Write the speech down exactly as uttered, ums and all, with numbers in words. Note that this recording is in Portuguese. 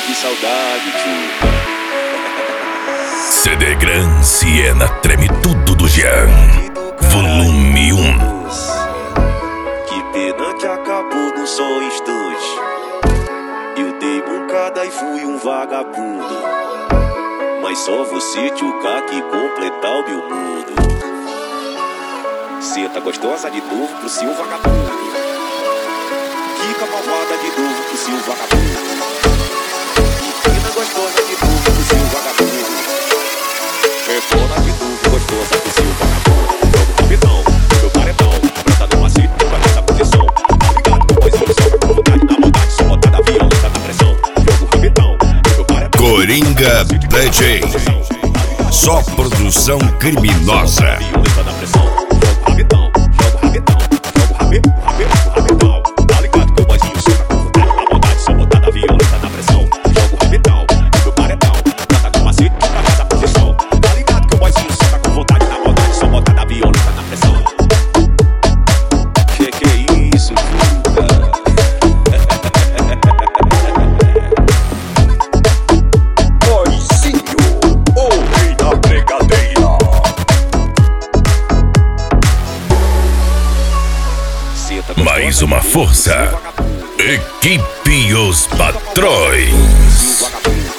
de saudade, tio. C D Gran Siena treme tudo do Jean. Volume um. Que pena que acabou num só instante. Eu dei mancada e fui um vagabundo. Mas só você, tio K, que completar o meu mundo. Senta gostosa de novo pro seu vagabundo. Fica malvada de novo pro seu vagabundo. Empina gostosa de novo pro seu vagabundo. Performa de novo gostosa pro seu vagabundo. Jogo rapidão, meu paredão. Planta no macete, vai nessa posição. Obrigado por poesia, só por vontade da maldade. Só botada violenta na pressão. Jogo rapidão, meu paredão. Coringa D J. Só produção criminosa. Violenta na pressão. Jogo rapidão, jogo rapidão. Jogo rapidão, rapidão, rapidão. Tá ligado que o boizinho senta com vontade da maldade. Só botada violenta na pressão. Jogo rapidão, meu paredão. Planta no macete, vai nessa posição. Tá ligado que o boizinho senta com vontade da maldade. Só botada violenta na pressão. Que que é isso, puta? Boizinho, o rei da brigadeira. Mais uma força. Equipe Os Patrões.